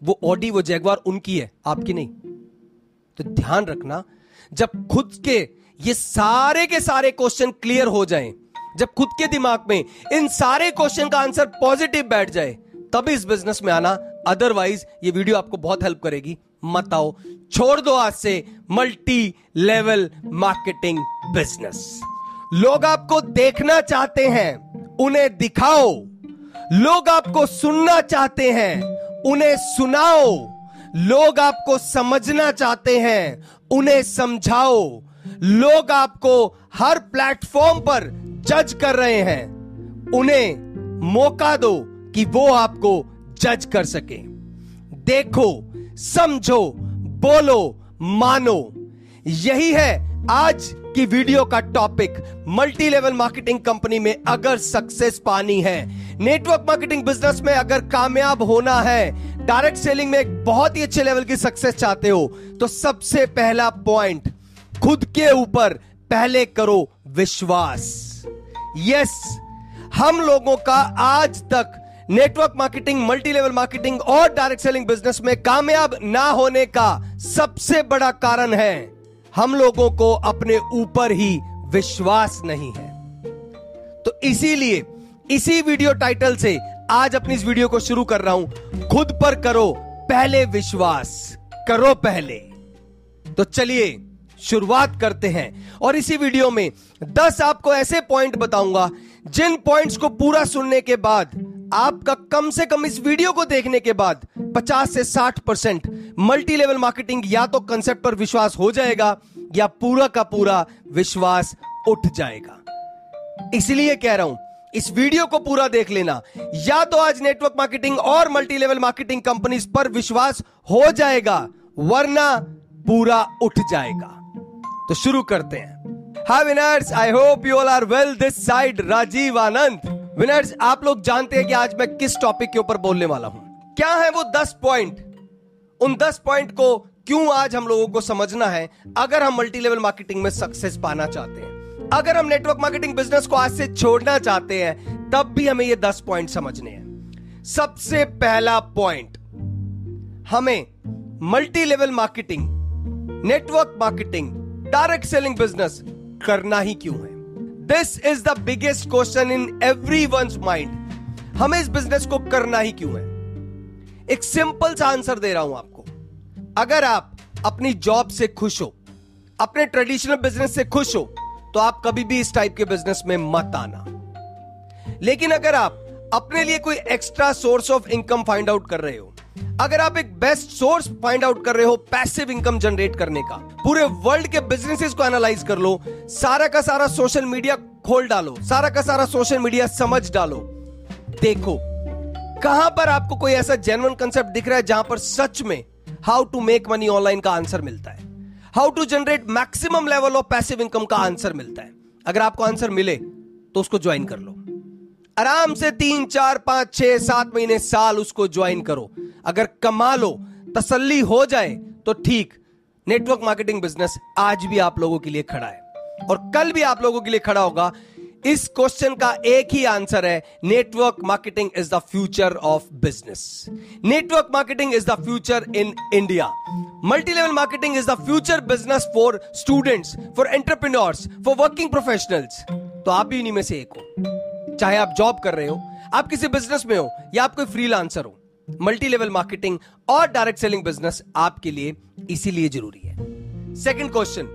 वो ऑडी, वो जैगवार उनकी है, आपकी नहीं। तो ध्यान रखना, जब खुद के ये सारे के सारे क्वेश्चन क्लियर हो जाएं, जब खुद के दिमाग में इन सारे क्वेश्चन का आंसर पॉजिटिव बैठ जाए, तभी इस बिजनेस में आना। अदरवाइज ये वीडियो आपको बहुत हेल्प करेगी, मत आओ, छोड़ दो आज से मल्टी लेवल मार्केटिंग बिजनेस। लोग आपको देखना चाहते हैं, उन्हें दिखाओ। लोग आपको सुनना चाहते हैं, उन्हें सुनाओ। लोग आपको समझना चाहते हैं, उन्हें समझाओ। लोग आपको हर प्लेटफॉर्म पर जज कर रहे हैं, उन्हें मौका दो कि वो आपको जज कर सके। देखो, समझो, बोलो, मानो। यही है आज की वीडियो का topic. Multi level marketing company में अगर सक्सेस पानी है, नेटवर्क मार्केटिंग बिजनेस में अगर कामयाब होना है, डायरेक्ट सेलिंग में एक बहुत ही अच्छे लेवल की सक्सेस चाहते हो, तो सबसे पहला पॉइंट, खुद के ऊपर पहले करो विश्वास। यस, हम लोगों का आज तक network marketing, multi level marketing और डायरेक्ट सेलिंग बिजनेस में कामयाब ना होने का सबसे बड़ा कारण है, हम लोगों को अपने ऊपर ही विश्वास नहीं है। तो इसीलिए इसी वीडियो टाइटल से आज अपनी इस वीडियो को शुरू कर रहा हूं, खुद पर करो पहले विश्वास, करो पहले। तो चलिए शुरुआत करते हैं। और इसी वीडियो में 10 आपको ऐसे पॉइंट बताऊंगा, जिन पॉइंट्स को पूरा सुनने के बाद आपका कम से कम इस वीडियो को देखने के बाद 50 से 60% मल्टी लेवल मार्केटिंग या तो कंसेप्ट पर विश्वास हो जाएगा या पूरा का पूरा विश्वास उठ जाएगा। इसलिए कह रहा हूं, इस वीडियो को पूरा देख लेना, या तो आज नेटवर्क मार्केटिंग और मल्टी लेवल मार्केटिंग कंपनीज पर विश्वास हो जाएगा, वरना पूरा उठ जाएगा। तो शुरू करते हैं। Hi winners, I hope you all are well. This side Rajeev Anand. Winners, आप लोग जानते हैं कि आज मैं किस टॉपिक के ऊपर बोलने वाला हूं। क्या है वो 10 पॉइंट? उन 10 पॉइंट को क्यों आज हम लोगों को समझना है अगर हम मल्टी लेवल मार्केटिंग में सक्सेस पाना चाहते हैं। अगर हम नेटवर्क मार्केटिंग बिजनेस को आज से छोड़ना चाहते हैं, तब भी हमें ये 10 पॉइंट समझने हैं। सबसे पहला पॉइंट, हमें multi level marketing, network marketing, direct selling business करना ही क्यों है? This is the biggest question in everyone's mind. हमें इस बिजनेस को करना ही क्यों है? एक सिंपल सा आंसर दे रहा हूं आपको। अगर आप अपनी जॉब से खुश हो, अपने ट्रेडिशनल बिजनेस से खुश हो, तो आप कभी भी इस टाइप के बिजनेस में मत आना। लेकिन अगर आप अपने लिए कोई extra source of income find out कर रहे हो, अगर आप एक बेस्ट सोर्स फाइंड आउट कर रहे हो पैसिव इनकम जनरेट करने का, पूरे वर्ल्ड के बिजनेसेस को एनालाइज कर लो, सारा का सारा सोशल मीडिया खोल डालो, सारा का सारा सोशल मीडिया समझ डालो, देखो कहां पर आपको कोई ऐसा जेन्युइन कंसेप्ट दिख रहा है जहां पर सच में how to make money online का आंसर मिलता है, how to generate maximum level of passive income का आंसर मिलता है। अगर आपको आंसर मिले तो उसको ज्वाइन कर लो, आराम से 3, 4, 5, 6, 7 महीने, साल उसको ज्वाइन करो। अगर कमा लो, तसल्ली हो जाए तो ठीक, नेटवर्क मार्केटिंग बिजनेस आज भी आप लोगों के लिए खड़ा है और कल भी आप लोगों के लिए खड़ा होगा। इस क्वेश्चन का एक ही आंसर है, network marketing is the future of business. Network marketing is the future in India. Multi level marketing is the future business for students, for entrepreneurs, for working professionals. तो आप भी उन्हीं में से एक हो। चाहे आप जॉब कर रहे हो, आप किसी बिजनेस में हो, या आप कोई फ्रीलांसर हो, मल्टी लेवल मार्केटिंग और डायरेक्ट सेलिंग बिजनेस आपके लिए इसीलिए जरूरी है। सेकंड क्वेश्चन,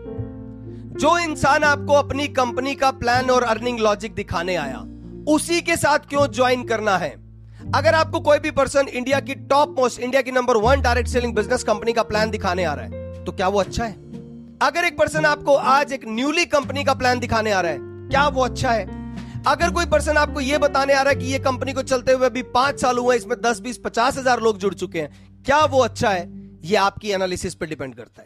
जो इंसान आपको अपनी कंपनी का प्लान और अर्निंग लॉजिक दिखाने आया, उसी के साथ क्यों ज्वाइन करना है? अगर आपको कोई भी पर्सन इंडिया की टॉप मोस्ट, इंडिया की number 1 direct selling business company का प्लान दिखाने आ रहा है, तो क्या वो अच्छा है? अगर एक पर्सन आपको आज एक न्यूली कंपनी का प्लान दिखाने आ रहा है, क्या वो अच्छा है? अगर कोई पर्सन आपको यह बताने आ रहा है कि ये कंपनी को चलते हुए अभी 5 साल हुए, इसमें 10, 20, 50 हजार लोग जुड़ चुके हैं, क्या वो अच्छा है? ये आपकी एनालिसिस पर डिपेंड करता है।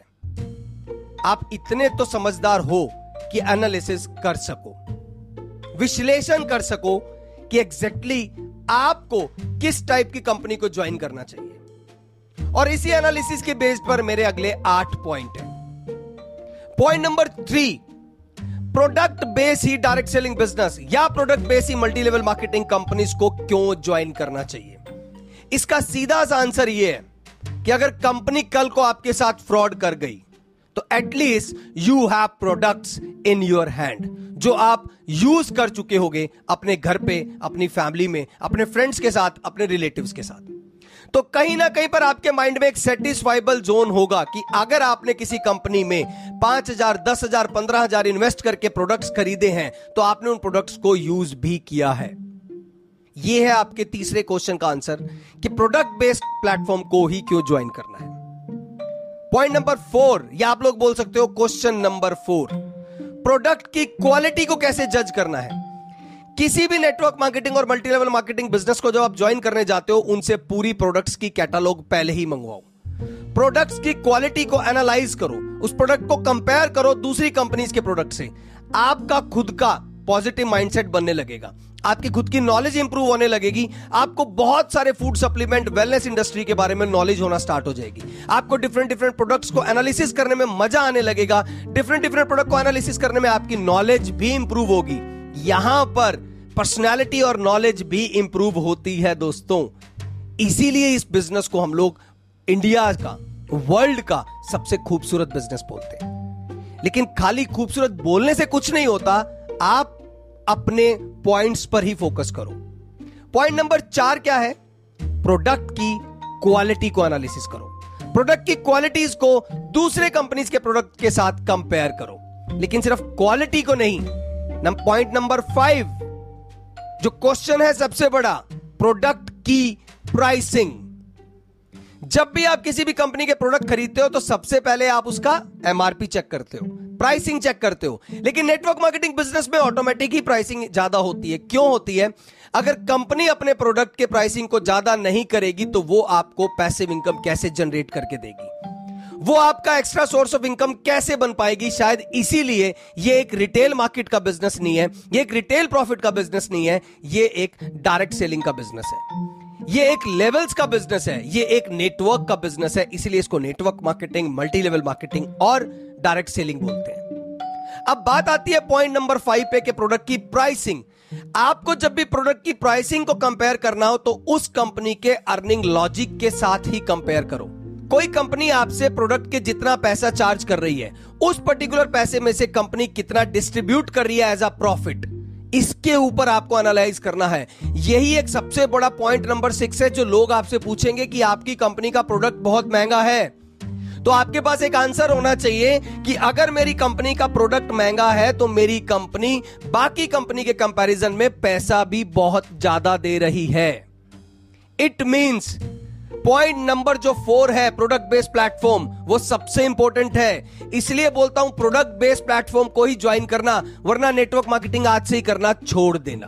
आप इतने तो समझदार हो कि एनालिसिस कर सको, विश्लेषण कर सको कि एग्जैक्टली आपको किस टाइप की कंपनी को ज्वाइन करना चाहिए। और इसी एनालिसिस के बेस पर मेरे अगले 8 पॉइंट हैं। पॉइंट नंबर 3, प्रोडक्ट बेस ही डायरेक्ट सेलिंग बिजनेस या प्रोडक्ट बेस ही मल्टी लेवल मार्केटिंग कंपनीज को क्यों ज्वाइन करना चाहिए? इसका सीधा सा आंसर यह है, कि अगर कंपनी कल को आपके साथ फ्रॉड कर गई तो at least you have products in your hand जो आप यूज कर चुके होगे अपने घर पे, अपनी फैमिली में, अपने फ्रेंड्स के साथ, अपने रिलेटिव्स के साथ। तो कहीं ना कहीं पर आपके माइंड में एक सेटिस्फाइबल जोन होगा कि अगर आपने किसी कंपनी में 5,000, 10,000, 15,000 इन्वेस्ट करके प्रोडक्ट्स खरीदे हैं तो आपने उन प्रोडक्ट्स को यूज भी किया है। यह है आपके तीसरे क्वेश्चन का आंसर कि प्रोडक्ट बेस्ड प्लेटफॉर्म को ही क्यों ज्वाइन करना है। पॉइंट नंबर 4, या आप लोग बोल सकते हो क्वेश्चन नंबर 4, प्रोडक्ट की क्वालिटी को कैसे जज करना है। किसी भी नेटवर्क मार्केटिंग और मल्टी लेवल मार्केटिंग बिजनेस को जब आप ज्वाइन करने जाते हो, उनसे पूरी प्रोडक्ट्स की कैटलॉग पहले ही मंगवाओ। प्रोडक्ट्स की क्वालिटी को एनालाइज करो, उस प्रोडक्ट को कंपेयर करो दूसरी कंपनीज के प्रोडक्ट से। आपका खुद का पॉजिटिव माइंडसेट बनने लगेगा, आपकी खुद की नॉलेज इंप्रूव होने लगेगी, आपको बहुत सारे फूड सप्लीमेंट, वेलनेस इंडस्ट्री के बारे में नॉलेज होना स्टार्ट हो जाएगी। आपको डिफरेंट डिफरेंट प्रोडक्ट्स को एनालिसिस करने में मजा आने लगेगा। डिफरेंट डिफरेंट प्रोडक्ट को एनालिसिस करने में आपकी नॉलेज भी इंप्रूव होगी। यहां पर पर्सनालिटी और नॉलेज भी इंप्रूव होती है दोस्तों। इसीलिए इस बिजनेस को हम लोग इंडिया का, वर्ल्ड का सबसे खूबसूरत बिजनेस बोलते हैं। लेकिन खाली खूबसूरत बोलने से कुछ नहीं होता, आप अपने पॉइंट्स पर ही फोकस करो। पॉइंट नंबर 4 क्या है? प्रोडक्ट की क्वालिटी को एनालिसिस करो। प्रोडक्ट की क्वालिटीज को दूसरे कंपनीज के प्रोडक्ट के साथ कंपेयर करो, लेकिन सिर्फ क्वालिटी को नहीं। पॉइंट नंबर 5 जो क्वेश्चन है सबसे बड़ा, प्रोडक्ट की प्राइसिंग। जब भी आप किसी भी कंपनी के प्रोडक्ट खरीदते हो तो सबसे पहले आप उसका एमआरपी चेक करते हो, प्राइसिंग चेक करते हो। लेकिन नेटवर्क मार्केटिंग बिजनेस में ऑटोमेटिक ही प्राइसिंग ज्यादा होती है। क्यों होती है? अगर कंपनी अपने प्रोडक्ट के प्राइसिंग को ज्यादा नहीं करेगी तो वो आपको पैसिव इनकम कैसे जनरेट करके देगी, वो आपका एक्स्ट्रा सोर्स ऑफ इनकम कैसे बन पाएगी। शायद इसीलिए ये एक रिटेल मार्केट का बिजनेस नहीं है, ये एक रिटेल प्रॉफिट का बिजनेस नहीं है, ये एक डायरेक्ट सेलिंग का बिजनेस है, ये एक लेवल्स का बिजनेस है, ये एक नेटवर्क का बिजनेस है। इसीलिए इसको network marketing, multi level marketing और डायरेक्ट सेलिंग बोलते हैं। अब बात आती है पॉइंट नंबर 5 पे कि प्रोडक्ट की प्राइसिंग। आपको जब भी प्रोडक्ट की प्राइसिंग को कंपेयर करना हो तो उस कंपनी के अर्निंग लॉजिक के साथ ही कंपेयर करो। कोई कंपनी आपसे प्रोडक्ट के जितना पैसा चार्ज कर रही है, उस पर्टिकुलर पैसे में से कंपनी कितना डिस्ट्रीब्यूट कर रही है एज अ प्रॉफिट, इसके ऊपर आपको एनालाइज करना है। यही एक सबसे बड़ा पॉइंट नंबर 6 है। जो लोग आपसे पूछेंगे कि आपकी कंपनी का प्रोडक्ट बहुत महंगा है, तो आपके पास एक आंसर होना चाहिए कि अगर मेरी कंपनी का प्रोडक्ट महंगा है तो मेरी कंपनी बाकी कंपनी के कंपैरिजन में पैसा भी बहुत ज्यादा दे रही है। इट मींस पॉइंट नंबर जो 4 है, प्रोडक्ट बेस्ड प्लेटफॉर्म, वो सबसे इंपॉर्टेंट है। इसलिए बोलता हूं प्रोडक्ट बेस्ड प्लेटफॉर्म को ही ज्वाइन करना, वरना नेटवर्क मार्केटिंग आज से ही करना छोड़ देना।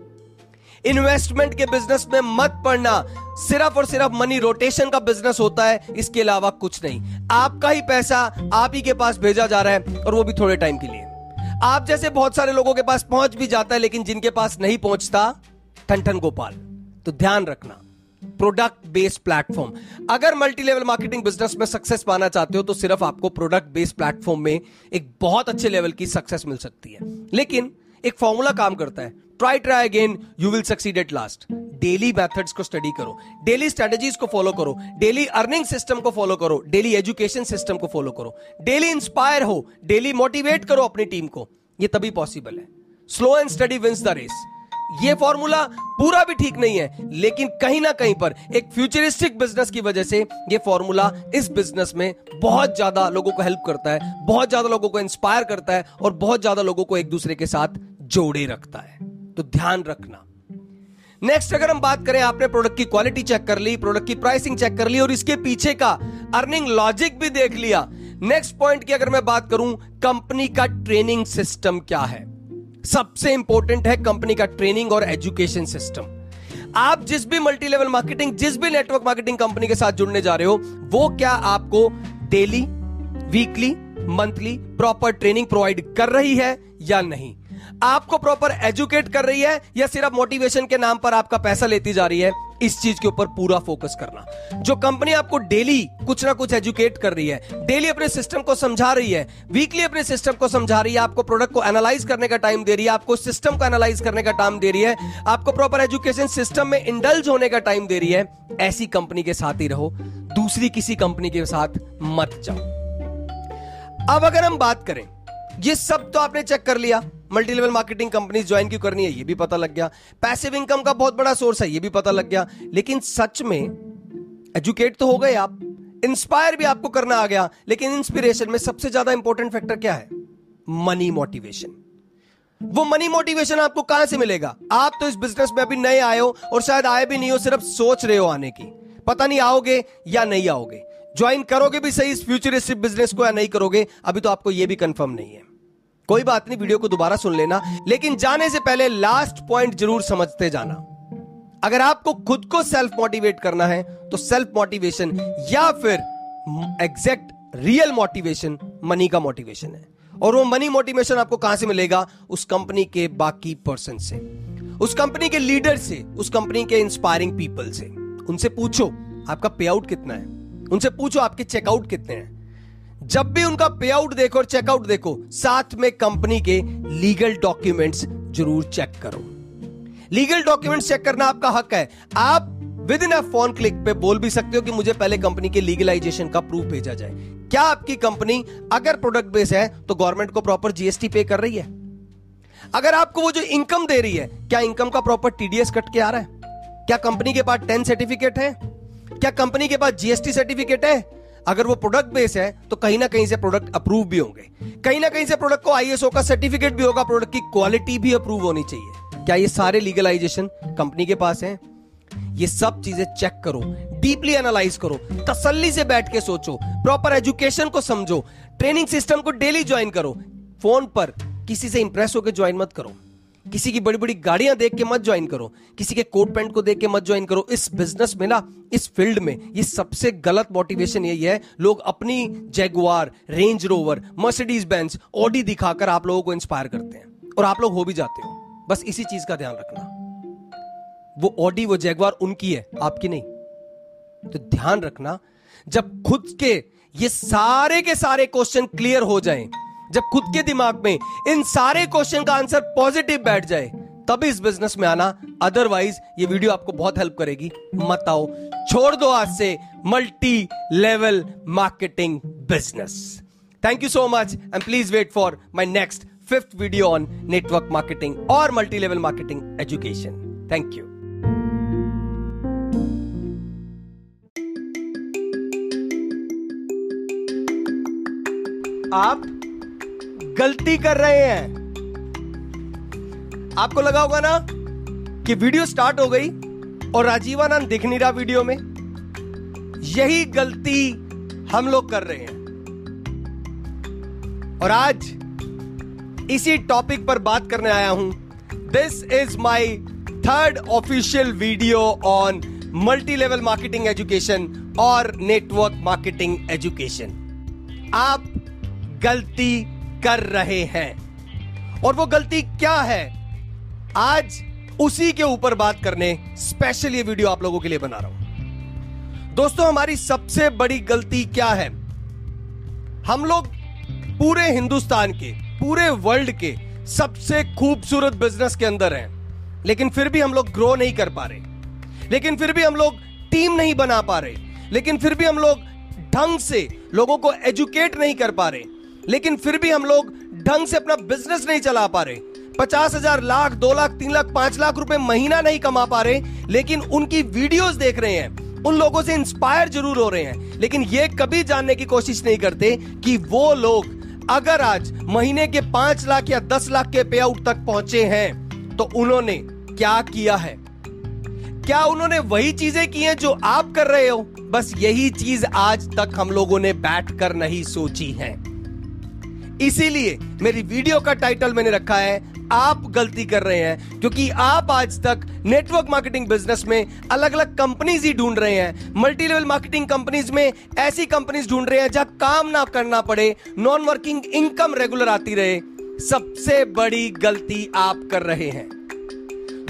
इन्वेस्टमेंट के बिजनेस में मत पड़ना। सिर्फ और सिर्फ मनी रोटेशन का बिजनेस होता है, इसके अलावा कुछ नहीं। आपका ही पैसा आप ही के पास भेजा जा रहा है और वो भी थोड़े टाइम के लिए। आप जैसे बहुत सारे लोगों के पास पहुंच भी जाता है, लेकिन जिनके पास नहीं पहुंचता, ठन ठन गोपाल। तो ध्यान रखना, प्रोडक्ट बेस्ड प्लेटफॉर्म। अगर मल्टी लेवल मार्केटिंग बिजनेस में सक्सेस पाना चाहते हो तो सिर्फ आपको प्रोडक्ट बेस्ड प्लेटफॉर्म में एक बहुत अच्छे लेवल की सक्सेस मिल सकती है। लेकिन एक फॉर्मूला काम करता है, try again, you will succeed at last. Daily methods को स्टडी करो, डेली स्ट्रेटजीज को फॉलो करो, डेली अर्निंग सिस्टम को फॉलो करो, डेली एजुकेशन सिस्टम को फॉलो करो, डेली इंस्पायर हो, डेली मोटिवेट करो अपनी टीम को। ये तभी पॉसिबल है। Slow and study wins the race. ये फॉर्मूला पूरा भी ठीक नहीं है, लेकिन कहीं ना कहीं पर एक फ्यूचरिस्टिक बिजनेस की वजह से ये फॉर्मूला इस बिजनेस में बहुत ज्यादा लोगों को हेल्प करता है, बहुत ज्यादा लोगों को इंस्पायर करता है और बहुत ज्यादा लोगों को एक दूसरे के साथ जोड़े रखता है। तो ध्यान रखना। नेक्स्ट, अगर हम बात करें, आपने प्रोडक्ट की क्वालिटी चेक कर ली, प्रोडक्ट की प्राइसिंग चेक कर ली और इसके पीछे का अर्निंग लॉजिक भी देख लिया। नेक्स्ट पॉइंट की अगर मैं बात करूं, कंपनी का ट्रेनिंग सिस्टम क्या है। सबसे इंपॉर्टेंट है कंपनी का ट्रेनिंग और एजुकेशन सिस्टम। आप जिस भी मल्टी लेवल मार्केटिंग, जिस भी नेटवर्क मार्केटिंग कंपनी के साथ जुड़ने जा रहे हो, वो क्या आपको daily, weekly, monthly proper training provide कर रही है या नहीं? आपको प्रॉपर एजुकेट कर रही है या सिर्फ मोटिवेशन के नाम पर आपका पैसा लेती जा रही है? इस चीज के ऊपर पूरा फोकस करना। जो कंपनी आपको डेली कुछ ना कुछ एजुकेट कर रही है, डेली अपने सिस्टम को समझा रही है, वीकली अपने सिस्टम को समझा रही है, आपको प्रोडक्ट को एनालाइज करने का टाइम दे रही है, आपको सिस्टम को एनालाइज करने का टाइम दे रही है, आपको प्रॉपर एजुकेशन सिस्टम में इंडल्ज होने का टाइम दे रही है, ऐसी कंपनी के साथ ही रहो, दूसरी किसी कंपनी के साथ मत जाओ। अब अगर हम बात करें, ये सब तो आपने चेक कर लिया, multi level marketing company join क्यों करनी है ये भी पता लग गया, पैसिव इनकम का बहुत बड़ा सोर्स है ये भी पता लग गया, लेकिन सच में एजुकेट तो हो गए आप, इंस्पायर भी आपको करना आ गया, लेकिन इंस्पिरेशन में सबसे ज्यादा इंपॉर्टेंट फैक्टर क्या है? Money motivation. वो मनी मोटिवेशन आपको कहां से मिलेगा? आप तो इस बिजनेस में अभी नए आए हो और शायद आए भी नहीं हो, सिर्फ सोच रहे हो आने की, पता नहीं आओगे या नहीं आओगे, ज्वाइन करोगे भी सही इस फ्यूचरिस्टिक बिजनेस को या नहीं करोगे, अभी तो आपको यह भी कंफर्म नहीं है। कोई बात नहीं, वीडियो को दोबारा सुन लेना, लेकिन जाने से पहले लास्ट पॉइंट जरूर समझते जाना। अगर आपको खुद को सेल्फ मोटिवेट करना है तो सेल्फ मोटिवेशन या फिर एग्जैक्ट रियल मोटिवेशन मनी का मोटिवेशन है, और वो मनी मोटिवेशन आपको कहां से मिलेगा? उस कंपनी के बाकी पर्सन से, उस कंपनी के लीडर से, उस कंपनी के इंस्पायरिंग पीपल से। उनसे पूछो आपका पे आउट कितना है, उनसे पूछो आपके चेकआउट कितने हैं। जब भी उनका पे आउट देखो और चेकआउट देखो, साथ में कंपनी के लीगल डॉक्यूमेंट्स जरूर चेक करो। लीगल डॉक्यूमेंट्स चेक करना आपका हक है। आप within a phone click पे बोल भी सकते हो कि मुझे पहले कंपनी के लीगलाइजेशन का प्रूफ भेजा जाए। क्या आपकी कंपनी अगर प्रोडक्ट बेस है तो गवर्नमेंट को प्रॉपर जीएसटी पे कर रही है? अगर आपको वो जो इनकम दे रही है, क्या इनकम का प्रॉपर टीडीएस कट के आ रहा है? क्या कंपनी के पास 10 सर्टिफिकेट है? क्या कंपनी के पास जीएसटी सर्टिफिकेट है? अगर वो प्रोडक्ट बेस है तो कहीं ना कहीं से प्रोडक्ट अप्रूव भी होंगे, कहीं ना कहीं से प्रोडक्ट को आईएसओ का सर्टिफिकेट भी होगा, प्रोडक्ट की क्वालिटी भी अप्रूव होनी चाहिए। क्या ये सारे लीगलाइजेशन कंपनी के पास हैं? ये सब चीजें चेक करो, डीपली एनालाइज करो, तसल्ली से बैठ के सोचो, प्रॉपर एजुकेशन को समझो, ट्रेनिंग सिस्टम को डेली ज्वाइन करो। फोन पर किसी से इंप्रेस होकर ज्वाइन मत करो, किसी की बड़ी बड़ी गाड़ियां देख के मत ज्वाइन करो, किसी के कोट पैंट को देख के मत ज्वाइन करो। इस बिजनेस में ना, इस फील्ड में ये सबसे गलत मोटिवेशन यही है। लोग अपनी Jaguar, Range Rover, Mercedes Benz, Audi दिखाकर आप लोगों को इंस्पायर करते हैं और आप लोग हो भी जाते हो। बस इसी चीज का ध्यान रखना, वो ऑडी, वो जैगुआर उनकी है, आपकी नहीं। तो ध्यान रखना, जब खुद के ये सारे के सारे क्वेश्चन क्लियर हो जाएं, जब खुद के दिमाग में इन सारे क्वेश्चन का आंसर पॉजिटिव बैठ जाए, तभी इस बिजनेस में आना। अदरवाइज ये वीडियो आपको बहुत हेल्प करेगी, मत आओ, छोड़ दो आज से multi level marketing business. Thank you so much and please wait for my next 5th video on network marketing और multi level marketing education. Thank you. आप गलती कर रहे हैं। आपको लगा होगा ना कि वीडियो स्टार्ट हो गई और राजीवानंद दिख नहीं रहा वीडियो में। यही गलती हम लोग कर रहे हैं, और आज इसी टॉपिक पर बात करने आया हूं। This is my 3rd official video on multi level marketing education और नेटवर्क मार्केटिंग एजुकेशन। आप गलती कर रहे हैं, और वो गलती क्या है, आज उसी के ऊपर बात करने स्पेशल ये वीडियो आप लोगों के लिए बना रहा हूं। दोस्तों, हमारी सबसे बड़ी गलती क्या है? हम लोग पूरे हिंदुस्तान के, पूरे वर्ल्ड के सबसे खूबसूरत बिजनेस के अंदर हैं, लेकिन फिर भी हम लोग ग्रो नहीं कर पा रहे, लेकिन फिर भी हम लोग टीम नहीं बना पा रहे, लेकिन फिर भी हम लोग ढंग से लोगों को एजुकेट नहीं कर पा रहे, लेकिन फिर भी हम लोग ढंग से अपना बिजनेस नहीं चला पा रहे। 50,000, लाख, 2 लाख, 3 लाख, 5 लाख रुपए महीना नहीं कमा पा रहे, लेकिन उनकी वीडियोस देख रहे हैं, उन लोगों से इंस्पायर जरूर हो रहे हैं, लेकिन ये कभी जानने की कोशिश नहीं करते कि वो लोग अगर आज महीने के 5 लाख या 10 लाख के पे आउट तक पहुंचे हैं तो उन्होंने क्या किया है। क्या उन्होंने वही चीजें की हैं जो आप कर रहे हो? बस यही चीज आज तक हम लोगों ने बैठकर नहीं सोची है। इसीलिए मेरी वीडियो का टाइटल मैंने रखा है आप गलती कर रहे हैं, क्योंकि आप आज तक नेटवर्क मार्केटिंग बिजनेस में अलग अलग कंपनीज ही ढूंढ रहे हैं। मल्टी लेवल मार्केटिंग कंपनीज में ऐसी कंपनीज ढूंढ रहे हैं जहां काम ना करना पड़े, नॉन वर्किंग इनकम रेगुलर आती रहे। सबसे बड़ी गलती आप कर रहे हैं।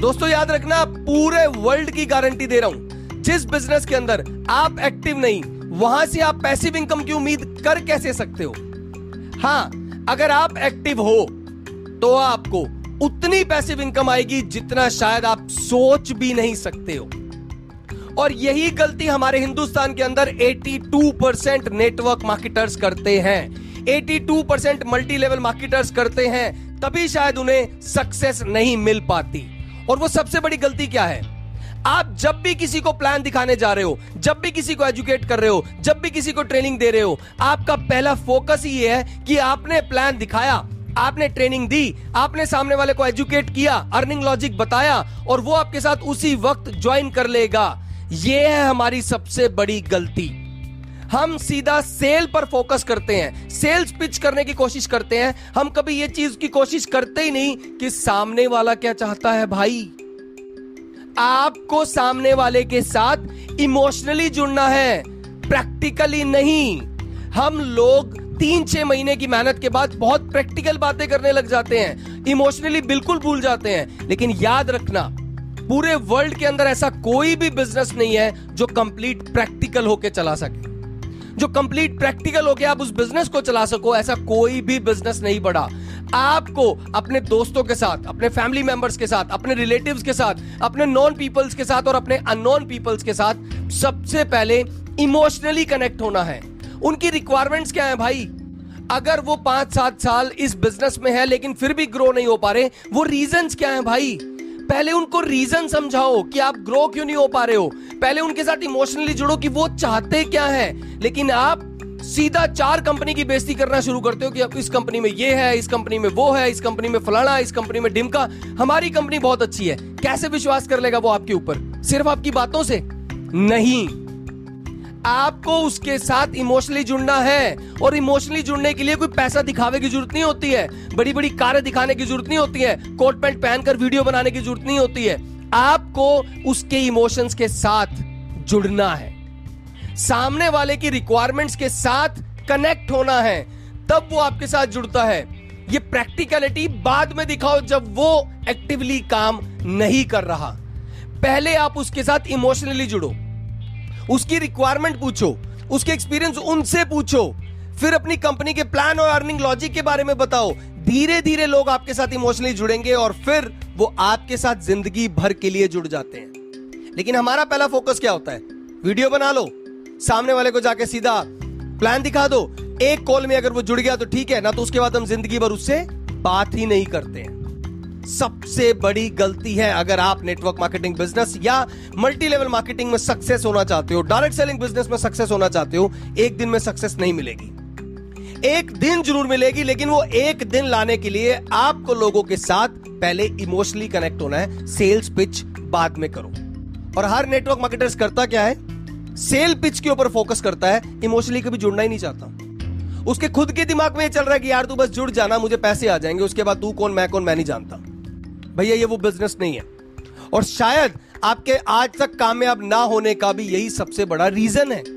दोस्तों याद रखना, पूरे वर्ल्ड की गारंटी दे रहा हूं, जिस बिजनेस के अंदर आप एक्टिव नहीं, वहां से आप पैसिव इनकम की उम्मीद कर कैसे सकते हो? हां, अगर आप एक्टिव हो तो आपको उतनी पैसिव इनकम आएगी जितना शायद आप सोच भी नहीं सकते हो। और यही गलती हमारे हिंदुस्तान के अंदर 82% नेटवर्क मार्केटर्स करते हैं, 82% मल्टी लेवल मार्केटर्स करते हैं, तभी शायद उन्हें सक्सेस नहीं मिल पाती। और वो सबसे बड़ी गलती क्या है? आप जब भी किसी को प्लान दिखाने जा रहे हो, जब भी किसी को एजुकेट कर रहे हो, जब भी किसी को ट्रेनिंग दे रहे हो, आपका पहला फोकस ही है कि आपने प्लान दिखाया, आपने ट्रेनिंग दी, आपने सामने वाले को एजुकेट किया, अर्निंग लॉजिक बताया, और वो आपके साथ उसी वक्त ज्वाइन कर लेगा। यह है हमारी सबसे बड़ी गलती। हम सीधा सेल पर फोकस करते हैं, सेल्स पिच करने की कोशिश करते हैं। हम कभी यह चीज की कोशिश करते ही नहीं कि सामने वाला क्या चाहता है। भाई, आपको सामने वाले के साथ इमोशनली जुड़ना है, प्रैक्टिकली नहीं। हम लोग 3-6 महीने की मेहनत के बाद बहुत प्रैक्टिकल बातें करने लग जाते हैं, इमोशनली बिल्कुल भूल जाते हैं। लेकिन याद रखना, पूरे वर्ल्ड के अंदर ऐसा कोई भी बिजनेस नहीं है जो कंप्लीट प्रैक्टिकल होके चला सके, जो कंप्लीट प्रैक्टिकल होके आप उस बिजनेस को चला सको। ऐसा कोई भी बिजनेस नहीं बढ़ा। आपको अपने दोस्तों के साथ, अपने फैमिली मेंबर्स के साथ, अपने रिलेटिव्स के साथ, अपने नॉन पीपल्स के साथ और अपने अननोन पीपल्स के साथ सबसे पहले इमोशनली कनेक्ट होना है। उनकी रिक्वायरमेंट्स क्या है भाई? अगर वो 5-7 साल इस बिजनेस में है लेकिन फिर भी ग्रो नहीं हो पा रहे, वो रीजंस क्या है भाई? पहले उनको रीजन समझाओ कि आप ग्रो क्यों नहीं हो पा रहे हो। पहले उनके साथ इमोशनली जुड़ो कि वो चाहते क्या है। लेकिन आप सीधा 4 कंपनी की बेइज्जती करना शुरू करते हो कि अब इस कंपनी में ये है, इस कंपनी में वो है, इस कंपनी में फलाना, इस कंपनी में ढिमका, हमारी कंपनी बहुत अच्छी है। कैसे विश्वास कर लेगा वो आपके ऊपर? सिर्फ आपकी बातों से नहीं, आपको उसके साथ इमोशनली जुड़ना है। और इमोशनली जुड़ने के लिए कोई पैसा दिखावे की जरूरत नहीं होती है, बड़ी बड़ी कारें दिखाने की जरूरत नहीं होती है, कोट पैंट पहनकर वीडियो बनाने की जरूरत नहीं होती है। आपको उसके इमोशंस के साथ जुड़ना है, सामने वाले की रिक्वायरमेंट्स के साथ कनेक्ट होना है, तब वो आपके साथ जुड़ता है। ये प्रैक्टिकलिटी बाद में दिखाओ जब वो एक्टिवली काम नहीं कर रहा। पहले आप उसके साथ इमोशनली जुड़ो, उसकी रिक्वायरमेंट पूछो, उसके एक्सपीरियंस उनसे पूछो, फिर अपनी कंपनी के प्लान और अर्निंग लॉजिक के बारे में बताओ। धीरे धीरे लोग आपके साथ इमोशनली जुड़ेंगे और फिर वो आपके साथ जिंदगी भर के लिए जुड़ जाते हैं। लेकिन हमारा पहला फोकस क्या होता है? वीडियो बना लो, सामने वाले को जाके सीधा प्लान दिखा दो, एक कॉल में अगर वो जुड़ गया तो ठीक है, ना तो उसके बाद हम जिंदगी भर उससे बात ही नहीं करते हैं। सबसे बड़ी गलती है, अगर आप नेटवर्क मार्केटिंग बिजनेस या मल्टी लेवल मार्केटिंग में सक्सेस होना चाहते हो, डायरेक्ट सेलिंग बिजनेस में सक्सेस होना चाहते हो, एक दिन में सक्सेस नहीं मिलेगी। एक दिन जरूर मिलेगी, लेकिन वो एक दिन लाने के लिए आपको लोगों के साथ पहले इमोशनली कनेक्ट होना है। सेल्स पिच बाद में करो। और हर नेटवर्क मार्केटर्स करता क्या है? सेल पिच के ऊपर फोकस करता है, इमोशनली कभी जुड़ना ही नहीं चाहता। उसके खुद के दिमाग में चल रहा है कि यार तू बस जुड़ जाना, मुझे पैसे आ जाएंगे, उसके बाद तू कौन मैं नहीं जानता। भैया ये वो बिजनेस नहीं है। और शायद आपके आज तक कामयाब ना होने का भी यही सबसे बड़ा रीजन है।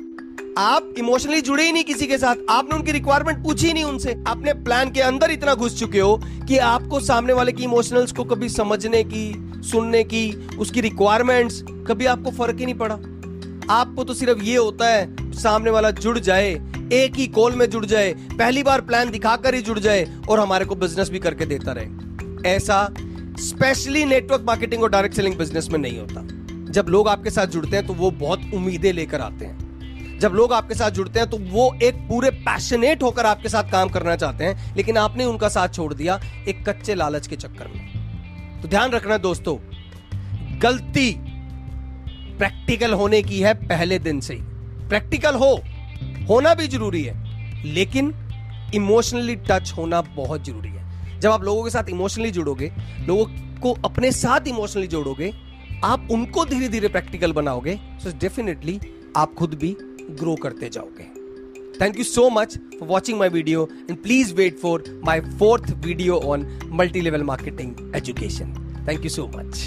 आप इमोशनली जुड़े ही नहीं किसी के साथ, आपने उनकी रिक्वायरमेंट पूछी नहीं उनसे, अपने प्लान के अंदर इतना घुस चुके हो कि आपको सामने वाले की इमोशनल्स को कभी समझने की, सुनने की, उसकी रिक्वायरमेंट्स कभी आपको फर्क ही नहीं पड़ा। आपको तो सिर्फ ये होता है सामने वाला जुड़ जाए, एक ही कॉल में जुड़ जाए, पहली बार प्लान दिखाकर ही जुड़ जाए और हमारे को बिजनेस भी करके देता रहे। ऐसा स्पेशली नेटवर्क मार्केटिंग और डायरेक्ट सेलिंग बिजनेस में नहीं होता। जब लोग आपके साथ जुड़ते हैं तो वो बहुत उम्मीदें लेकर आते हैं। जब लोग आपके साथ जुड़ते हैं तो वो एक पूरे पैशनेट होकर आपके साथ काम करना चाहते हैं, लेकिन आपने उनका साथ छोड़ दिया एक कच्चे लालच के चक्कर में। तो ध्यान रखना दोस्तों, गलती प्रैक्टिकल होने की है पहले दिन से ही। प्रैक्टिकल होना भी जरूरी है, लेकिन इमोशनली टच होना बहुत जरूरी है। जब आप लोगों के साथ इमोशनली जुड़ोगे, लोगों को अपने साथ इमोशनली जोड़ोगे, आप उनको धीरे धीरे प्रैक्टिकल बनाओगे, सो डेफिनेटली आप खुद भी ग्रो करते जाओगे। Thank you so much for watching my video and please wait for my 4th video on multi-level marketing education. Thank you so much.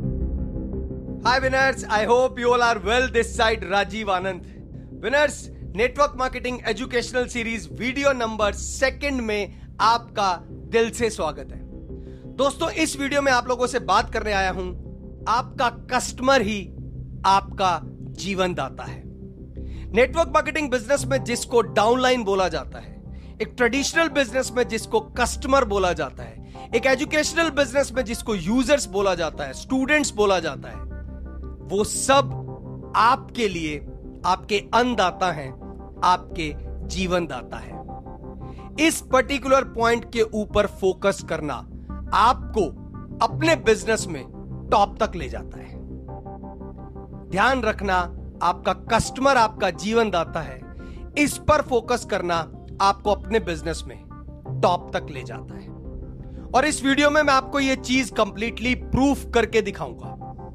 Hi winners, I hope you all are well. This side Rajiv Anand. Winners, network marketing educational series video number 2 में आपका दिल से स्वागत है। दोस्तों, इस video में आप लोगों से बात करने आया हूं, आपका कस्टमर ही आपका जीवन दाता है। नेटवर्क मार्केटिंग बिजनेस में जिसको डाउनलाइन बोला जाता है, एक ट्रेडिशनल बिजनेस में जिसको कस्टमर बोला जाता है, एक एजुकेशनल बिजनेस में जिसको यूजर्स बोला जाता है, स्टूडेंट्स बोला जाता है, वो सब आपके लिए आपके अन्नदाता हैं, आपके जीवन दाता है। इस पर्टिकुलर पॉइंट के ऊपर फोकस करना आपको अपने बिजनेस में टॉप तक ले जाता है। ध्यान रखना, आपका कस्टमर आपका जीवन दाता है, इस पर फोकस करना आपको अपने बिजनेस में टॉप तक ले जाता है। और इस वीडियो में मैं आपको यह चीज कंप्लीटली प्रूफ करके दिखाऊंगा।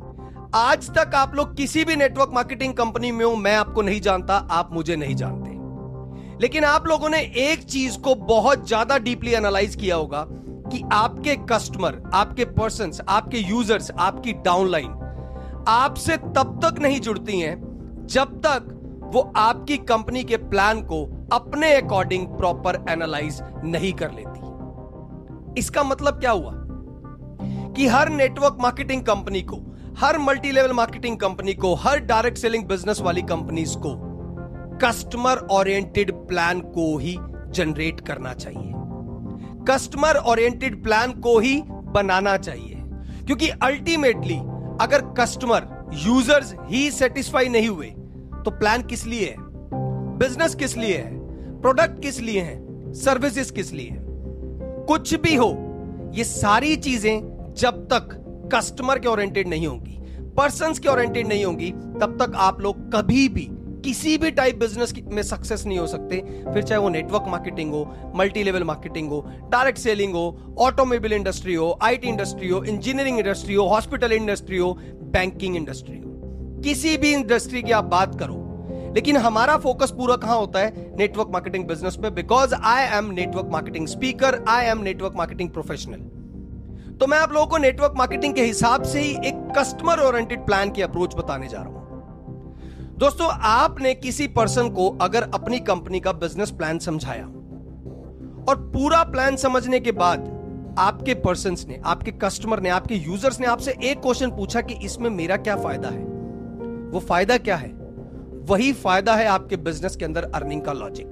आज तक आप लोग किसी भी नेटवर्क मार्केटिंग कंपनी में हो, मैं आपको नहीं जानता, आप मुझे नहीं जानते, लेकिन आप लोगों ने एक चीज को बहुत ज्यादा डीपली एनालाइज किया होगा कि आपके कस्टमर, आपके पर्सन्स, आपके यूजर्स, आपकी डाउनलाइन आपसे तब तक नहीं जुड़ती हैं जब तक वो आपकी कंपनी के प्लान को अपने अकॉर्डिंग प्रॉपर एनालाइज नहीं कर लेती। इसका मतलब क्या हुआ कि हर नेटवर्क मार्केटिंग कंपनी को, हर मल्टी लेवल मार्केटिंग कंपनी को, हर डायरेक्ट सेलिंग बिजनेस वाली कंपनीज को कस्टमर ओरिएंटेड प्लान को ही जनरेट करना चाहिए, कस्टमर ओरिएंटेड प्लान को ही बनाना चाहिए। क्योंकि अल्टीमेटली अगर कस्टमर, यूजर्स ही सेटिस्फाई नहीं हुए तो प्लान किस लिए है, बिजनेस किस लिए है, प्रोडक्ट किस लिए है, सर्विसेज किस लिए है, कुछ भी हो, ये सारी चीजें जब तक कस्टमर के ओरिएंटेड नहीं होंगी, पर्सन्स के ओरिएंटेड नहीं होंगी, तब तक आप लोग कभी भी किसी भी टाइप बिजनेस में सक्सेस नहीं हो सकते। फिर चाहे वो नेटवर्क मार्केटिंग हो, मल्टी लेवल मार्केटिंग हो, डायरेक्ट सेलिंग हो, ऑटोमोबाइल इंडस्ट्री हो, आईटी इंडस्ट्री हो, इंजीनियरिंग इंडस्ट्री हो, हॉस्पिटल इंडस्ट्री हो, बैंकिंग इंडस्ट्री हो, किसी भी इंडस्ट्री की आप बात करो। लेकिन हमारा फोकस पूरा कहां होता है? नेटवर्क मार्केटिंग बिजनेस पे, because I am network marketing speaker, I am network marketing professional. तो मैं आप लोगों को नेटवर्क मार्केटिंग के हिसाब से ही एक कस्टमर ओरिएंटेड प्लान की अप्रोच बताने जा रहा हूं। दोस्तों, आपने किसी पर्सन को अगर अपनी कंपनी का बिजनेस प्लान समझाया और पूरा प्लान समझने के बाद आपके पर्सन्स ने, आपके कस्टमर ने, आपके यूजर्स ने आपसे एक क्वेश्चन पूछा कि इसमें मेरा क्या फायदा है, वो फायदा क्या है? वही फायदा है आपके बिजनेस के अंदर अर्निंग का लॉजिक।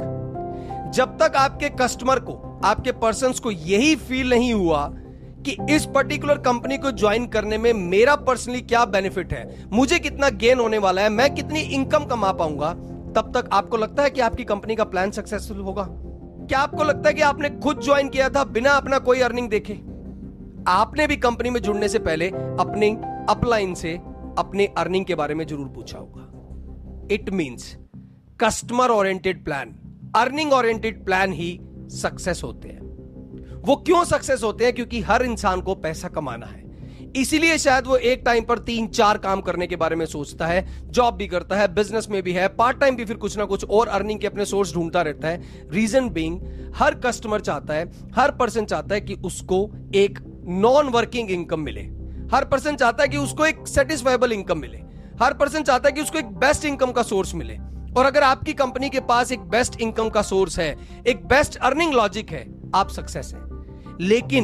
जब तक आपके कस्टमर को, आपके पर्सन्स को यही फील नहीं हुआ कि इस पर्टिकुलर कंपनी को ज्वाइन करने में मेरा पर्सनली क्या बेनिफिट है, मुझे कितना गेन होने वाला है, मैं कितनी इनकम कमा पाऊंगा, तब तक आपको लगता है कि आपकी कंपनी का प्लान सक्सेसफुल होगा? क्या आपको लगता है कि आपने खुद ज्वाइन किया था बिना अपना कोई अर्निंग देखे? आपने भी कंपनी में जुड़ने से पहले अपने अपलाइन से अपने अर्निंग के बारे में जरूर पूछा होगा। It means customer oriented plan, earning oriented plan ही सक्सेस होते हैं। वो क्यों सक्सेस होते हैं? क्योंकि हर इंसान को पैसा कमाना है, इसीलिए शायद वो एक टाइम पर 3-4 काम करने के बारे में सोचता है, जॉब भी करता है, बिजनेस में भी है, पार्ट टाइम भी फिर कुछ ना कुछ और अर्निंग के अपने सोर्स ढूंढता रहता है। रीजन बीइंग, हर कस्टमर चाहता है, हर पर्सन चाहता है कि उसको एक नॉन वर्किंग इनकम मिले, हर पर्सन चाहता है कि उसको एक सेटिस्फाइबल इनकम मिले, हर पर्सन चाहता है कि उसको एक बेस्ट इनकम का सोर्स मिले। और अगर आपकी कंपनी के पास एक बेस्ट इनकम का सोर्स है, एक बेस्ट अर्निंग लॉजिक है, आप सक्सेस है। लेकिन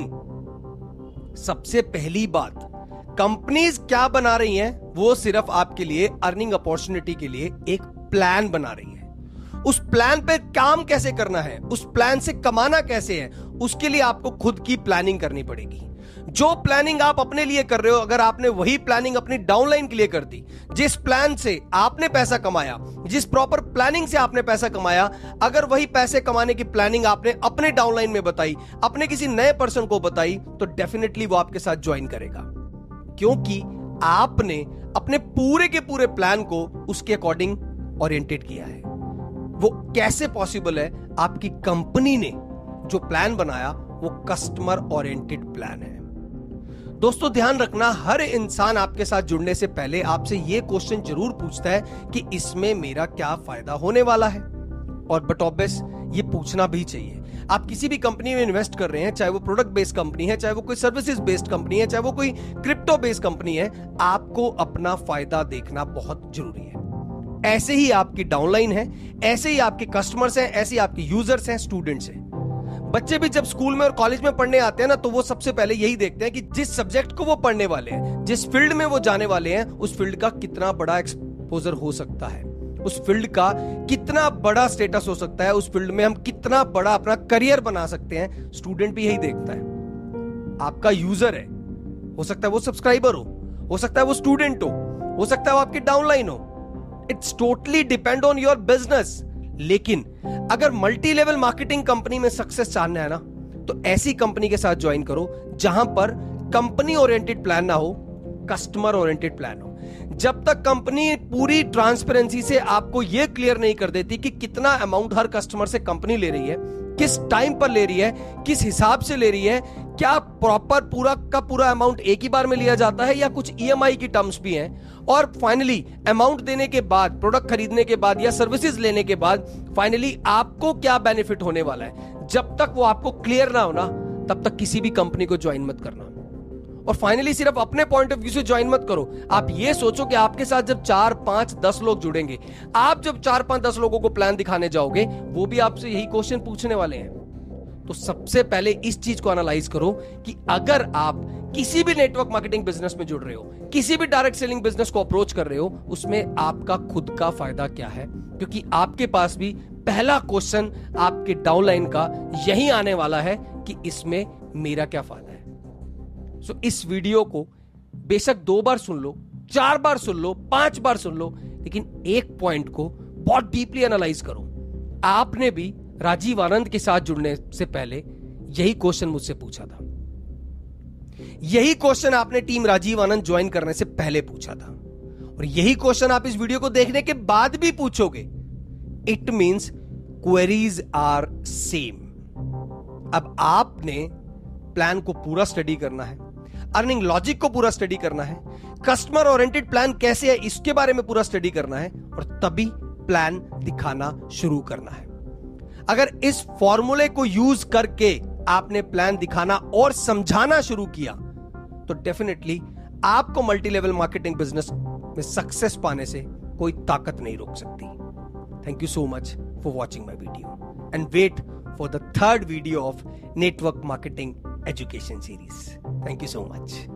सबसे पहली बात, कंपनीज क्या बना रही हैं? वो सिर्फ आपके लिए अर्निंग अपॉर्चुनिटी के लिए एक प्लान बना रही है। उस प्लान पे काम कैसे करना है, उस प्लान से कमाना कैसे है, उसके लिए आपको खुद की प्लानिंग करनी पड़ेगी। जो प्लानिंग आप अपने लिए कर रहे हो, अगर आपने वही प्लानिंग अपनी डाउनलाइन के लिए कर दी, जिस प्लान से आपने पैसा कमाया, जिस प्रॉपर प्लानिंग से आपने पैसा कमाया, अगर वही पैसे कमाने की प्लानिंग आपने अपने डाउनलाइन में बताई, अपने किसी नए पर्सन को बताई, तो डेफिनेटली वो आपके साथ ज्वाइन करेगा। क्योंकि आपने अपने पूरे के पूरे प्लान को उसके अकॉर्डिंग ओरिएंटेड किया है। वो कैसे पॉसिबल है? आपकी कंपनी ने जो प्लान बनाया वो कस्टमर ओरिएंटेड प्लान है। दोस्तों, ध्यान रखना, हर इंसान आपके साथ जुड़ने से पहले आपसे यह क्वेश्चन जरूर पूछता है कि इसमें मेरा क्या फायदा होने वाला है। और बट ऑब्वियस ये पूछना भी चाहिए। आप किसी भी कंपनी में इन्वेस्ट कर रहे हैं, चाहे वो प्रोडक्ट बेस्ड कंपनी है, चाहे वो कोई सर्विसेज बेस्ड कंपनी है, चाहे वो कोई क्रिप्टो बेस्ड कंपनी है, आपको अपना फायदा देखना बहुत जरूरी है। ऐसे ही आपकी डाउनलाइन है, ऐसे ही आपके कस्टमर्स हैं, ऐसे ही आपके यूजर्स हैं, स्टूडेंट्स हैं। बच्चे भी जब स्कूल में और कॉलेज में पढ़ने आते हैं ना, तो वो सबसे पहले यही देखते हैं कि जिस सब्जेक्ट को वो पढ़ने वाले हैं, जिस फील्ड में वो जाने वाले हैं, उस फील्ड का कितना बड़ा एक्सपोजर हो सकता है, उस फील्ड का कितना बड़ा स्टेटस हो सकता है, उस फील्ड में हम कितना बड़ा अपना करियर बना सकते हैं। स्टूडेंट भी यही देखता है। आपका यूजर है, हो सकता है वो सब्सक्राइबर हो सकता है वो स्टूडेंट हो सकता है वो आपकी डाउनलाइन हो। It's totally depend on your business. लेकिन अगर मल्टी लेवल मार्केटिंग कंपनी में सक्सेस चाहना है ना, तो ऐसी कंपनी के साथ ज्वाइन करो जहां पर कंपनी ओरिएंटेड प्लान ना हो, कस्टमर ओरिएंटेड प्लान हो। जब तक कंपनी पूरी ट्रांसपेरेंसी से आपको यह क्लियर नहीं कर देती कि कितना अमाउंट हर कस्टमर से कंपनी ले रही है, किस टाइम पर ले रही है, किस हिसाब से ले रही है, क्या प्रॉपर पूरा का पूरा अमाउंट एक ही बार में लिया जाता है या कुछ ईएमआई की टर्म्स भी हैं, और फाइनली अमाउंट देने के बाद, प्रोडक्ट खरीदने के बाद या सर्विसेज लेने के बाद फाइनली आपको क्या बेनिफिट होने वाला है, जब तक वो आपको क्लियर ना हो ना, तब तक किसी भी कंपनी को ज्वाइन मत करना। और फाइनली सिर्फ अपने पॉइंट ऑफ व्यू से ज्वाइन मत करो। आप ये सोचो कि आपके साथ जब 4, 5, 10 लोग जुड़ेंगे, आप जब 4, 5, 10 लोगों को प्लान दिखाने जाओगे, वो भी आपसे यही क्वेश्चन पूछने वाले हैं। तो सबसे पहले इस चीज को एनालाइज करो कि अगर आप किसी भी नेटवर्क मार्केटिंग बिजनेस में जुड़ रहे हो, किसी भी डायरेक्ट सेलिंग बिजनेस को अप्रोच कर रहे हो, उसमें आपका खुद का फायदा क्या है, क्योंकि आपके पास भी पहला क्वेश्चन आपके डाउनलाइन का यही आने वाला है कि इसमें मेरा क्या फायदा है। सो इस वीडियो को बेशक 2 बार सुन लो, 4 बार सुन लो, 5 बार सुन लो, लेकिन एक पॉइंट को बहुत डीपली एनालाइज करो। आपने भी राजीव आनंद के साथ जुड़ने से पहले यही क्वेश्चन मुझसे पूछा था, यही क्वेश्चन आपने टीम राजीव आनंद ज्वाइन करने से पहले पूछा था, और यही क्वेश्चन आप इस वीडियो को देखने के बाद भी पूछोगे। It means queries are same. अब आपने प्लान को पूरा स्टडी करना है, अर्निंग लॉजिक को पूरा स्टडी करना है, कस्टमर ओरिएंटेड प्लान कैसे है इसके बारे में पूरा स्टडी करना है, और तभी प्लान दिखाना शुरू करना है। अगर इस फॉर्मूले को यूज करके आपने प्लान दिखाना और समझाना शुरू किया, तो डेफिनेटली आपको मल्टी लेवल मार्केटिंग बिजनेस में सक्सेस पाने से कोई ताकत नहीं रोक सकती। Thank you so much for watching my video and wait for the third video of network marketing education series. Thank you so much.